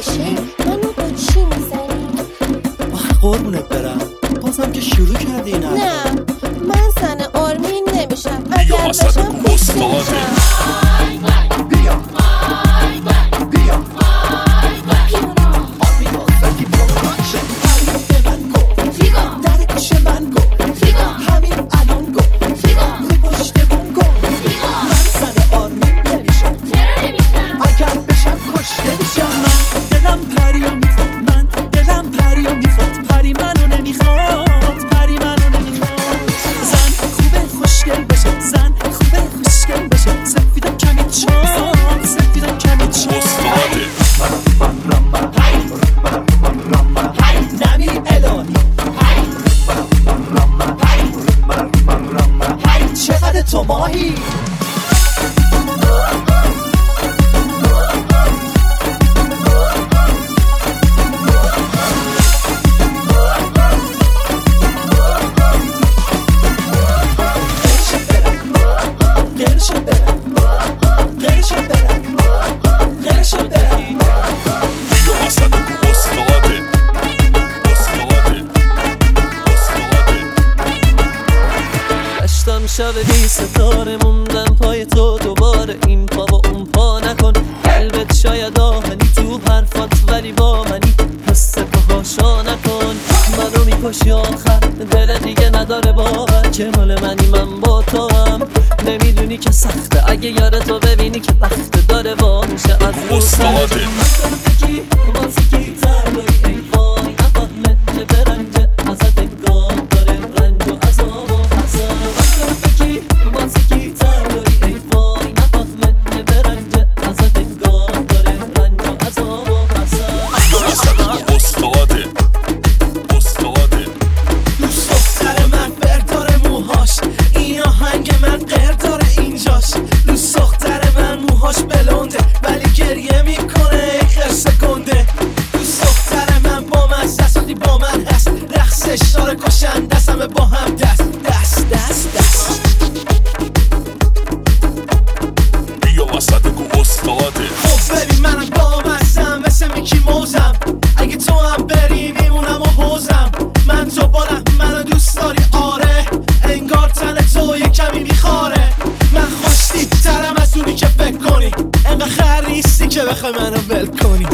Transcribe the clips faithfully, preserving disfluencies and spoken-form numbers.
بشه منو با چی میزنی؟ آخه قربونت برم بازم که شروع کردی این حرفا. نه من زن آرمین نمیشم، اگر بشم پشت میشم. شب بی ستاره موندم پای تو دوباره، این پا و اون پا نکن، قلبت شاید آهنی تو حرفات ولی با منی، حس پاهاشا نکن، منو میکشی آخر، دل دیگه نداره باور که مال منی من با تو هم، نمیدونی که سخته اگه یار تو ببینی که بخت داره وا میشه از رو سر کی واسه کی ترداری ای وای نفهمه که برنجه ازت انگار داره رنج و عذاب و حساب واسه کی ترداری ای وای نفهمه که برنجه ازت انگار داره رنج و عذاب و حساب. استاده استاده دوست دختر من برداره موهاش، این آهنگ من غیر داره اینجاش، دوست دختر من موهاش بلونده ولی گریه میکنه خرس گنده، دوست دختر من با من دست وقتی با من هست، رقصش داره کشن دست همه با هم دست دست دست دست بیا وسط گو استاده. خب ببین منم با مستم مثل میکی موزم، اگه تو هم بری میمونم و حوزم، من تو بالم منو دوست داری آره، انگار تن تو یه کمی میخاره، من خوشتی ترم از اونی که فکر کنی، انقدر خر نیستی که بخوای منو ول کنی.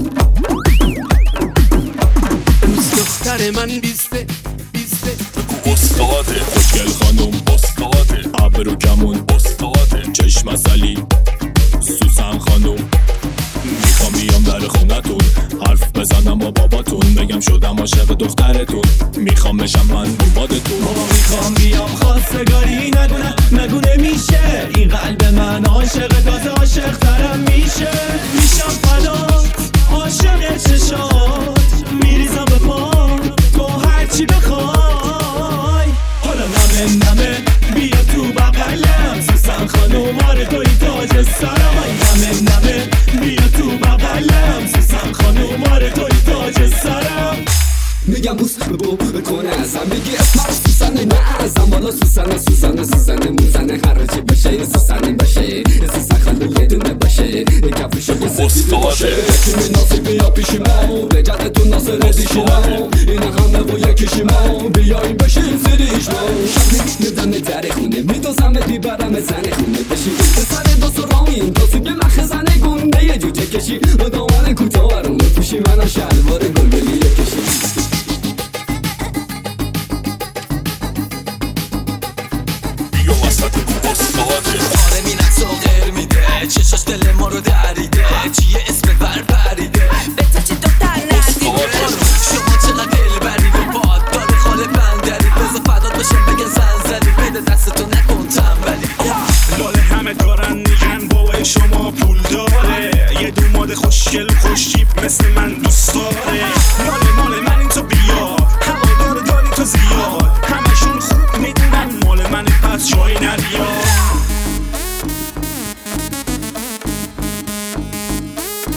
دوست دختر من بیسته بیسته استاده خوشگل خانوم استاده ابرو کمون استاده چشم اصلی سوسن خانوم، میخوام بیام در خونتون حرف بزنم با باباتون، بگم شدم عاشق دخترتون، میخوام بشم من دومادتون، میخوام بیام خواستگاری نگونه نگونه میشه، این قلب من عاشق تازه عاشق ترم میشه، میشم فدات عاشق چشات، میریزم به پا تو هرچی بخوای، حالا نمه نمه بیا تو بغلم، سوسن خانوم آره توی تاج سرم، نمه نمه بیا تو بغلم، سوسن خانوم آره توی تاج سرم، میگم بوس ببو بکنه ازم، میگی اسمش سوسنه نه ازم، بالا سوسنه سوسنه سوسنه موزنه هرچی بشه سوسنه باشه، سوسن خانوم یه دونه باشه، یکم فشو یه سفید باشه، kimi ناسی بیا پیشیمو بجده تو ناصر دیشیمو، این همه و یکیشیمو بیاییم بشیم سریشمو، شب میزنه در خونه میدوزمت میبرم زن خونه بشی، سر دوست رامین تو سوی مخ زنه گنده یه جوجه کشی، و دامن کوتاه رو پوشی منو شلوار گلگلی کشی. آره مینکس و غیر میده، چشاش دل ما رو دریده، چیه اسم بر پریده، به تو چی دختر ندیده، شما چقدر دل برید و باد داده خاله بندری، بزا فدات بشم بگن زنزلی، بده دستتو نکن تنبلی، لاله همه دارن میگن بابای شما پول داره، یه دوماد خوشگل خوشیب مثل من دوست داره، مال مال من این تو بیا، هوا داره داری تو زیاد، همشون خوب میدونن مال من پس جایی نبیا.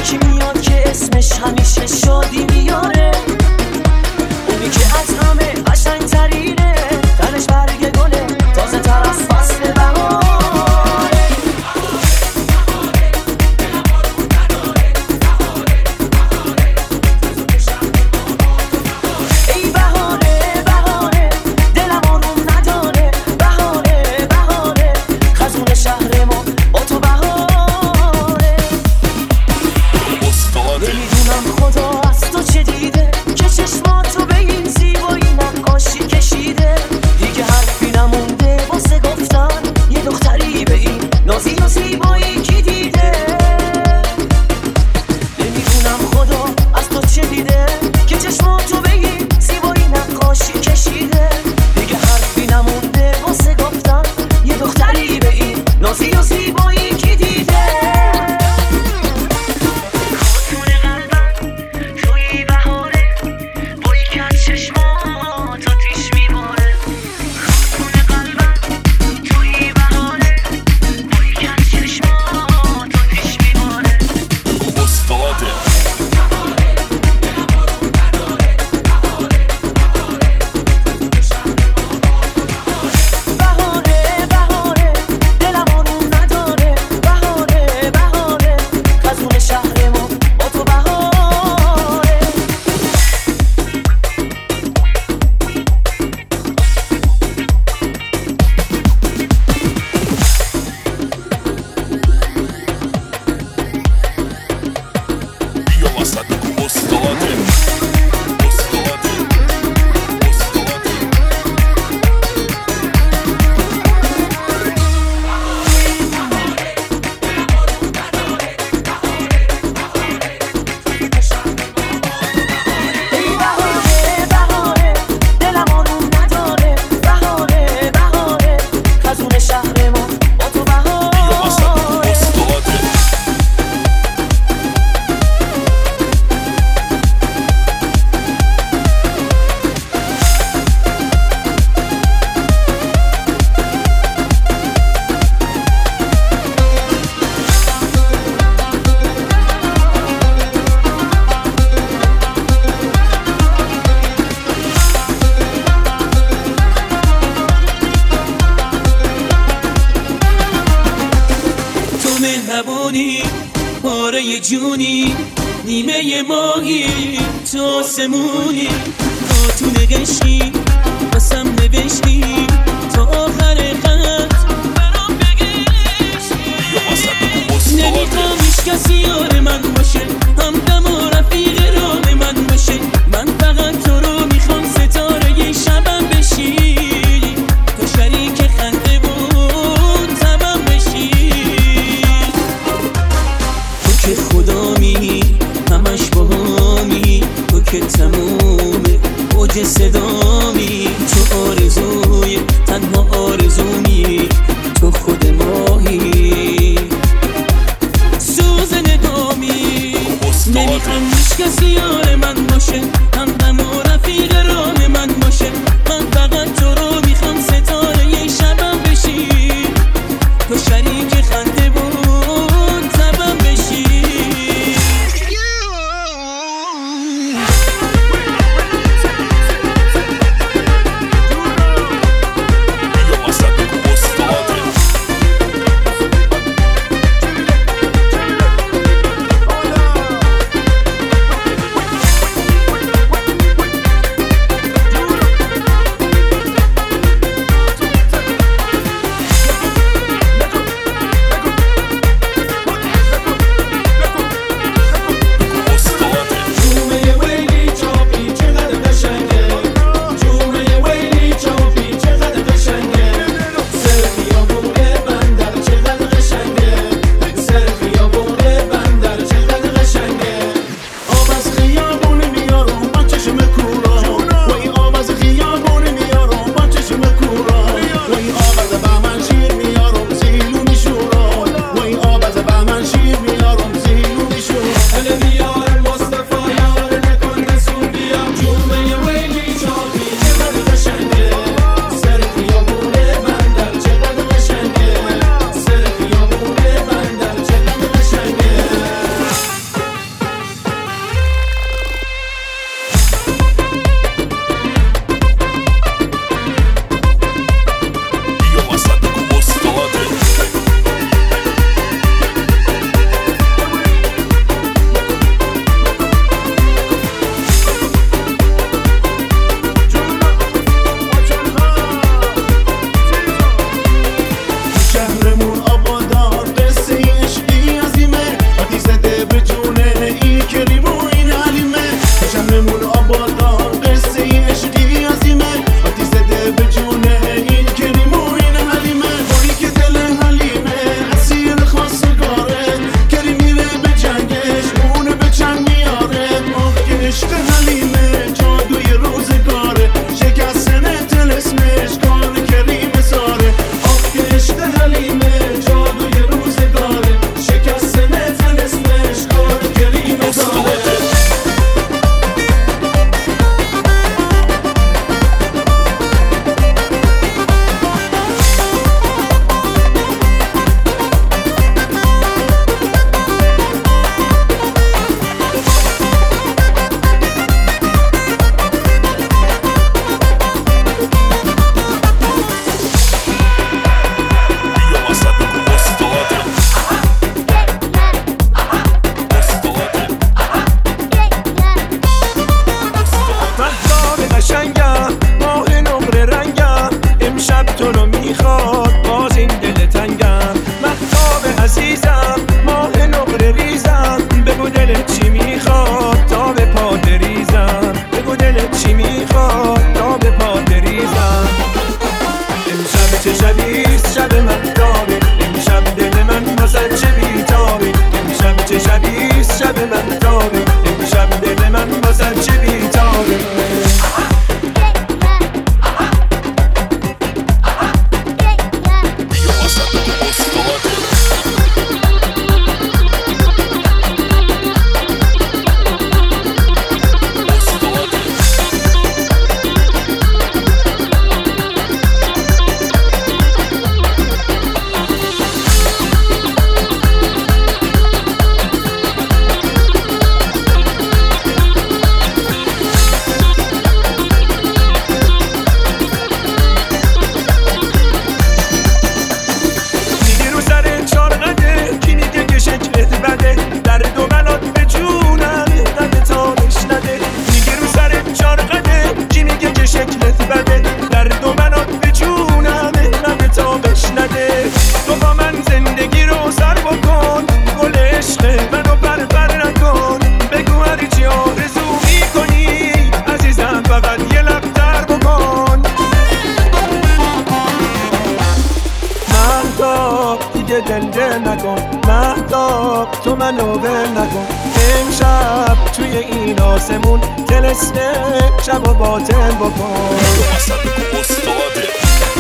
یکی میاد که اسمش همیشه شادی میاره، اونی که از همه قشنگ ترینه، تنش برگ گله تازه تر از فصل بهاره. ای بهاره بهاره دلم آروم نداره، بهاره بهاره خزون شهر ما با تو بهاره. نمیدونم خدا از تو چه دیده که چشماتو به این زیبایی نقاشی کشیده، دیگه حرفی نمونده واسه گفتن یه دختری به این نازی و زیبایی کی دیده. نمیدونم خدا از تو چه دیده که چشماتو به این زیبایی نقاشی کشیده، دیگه حرفی نمونده واسه گفتن یه دختری به این نازی و زیبایی کی دیده. مهربونی پاره جونی نیمه ماهی تو آسمونی خاتون قشنگی واسم نوشتی تا آخر خط برام بگشتی. نمیخوام هیچ کسی یار من باشه، همدم و رفیق راه من باشه، من فقط تو رو میخوام ستاره شبم بشی، تو شریک خنده بود تبم بشی. تو که خدامی همش باهامی، تو که تمومه اوج صدامی، تو آرزوی تنها آرزومی، تو خود ماهی سوز ندامی. نمیخوام هیچ کسی یار من باشه، همدم و رفیق راه من باشه، من فقط تو رو میخوام ستاره شبم بشی، تو شریک خنده بود تبم بشی. روشن نکن امشب توی این آسمون تلسته شب و باطل بکن استاده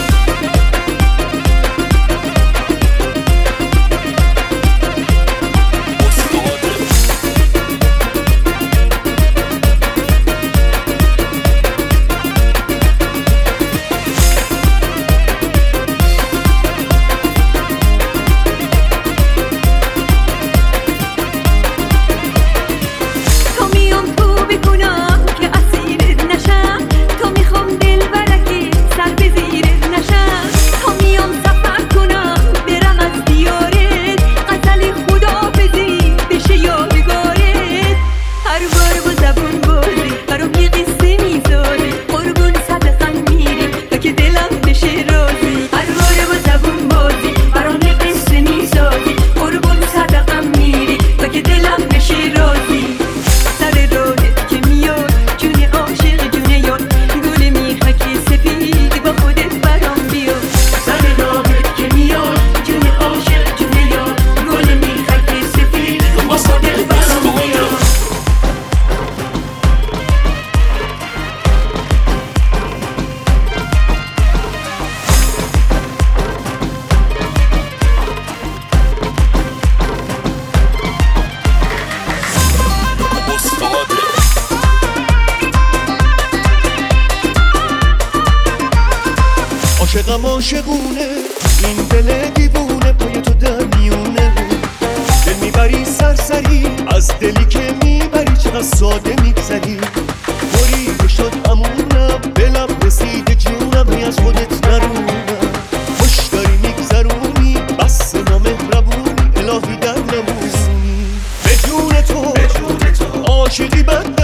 عاشقم عاشقونه این دل دیوونه پای تو در میونه دل میبری سرسری از دلی که میبری چقدر ساده میگذری بریده شد امونم به لب رسیده جونم هی از خودت نرونم خوش داری میگذرونی بس نامهربونی الهی در نمونی به جون تو عاشقی بد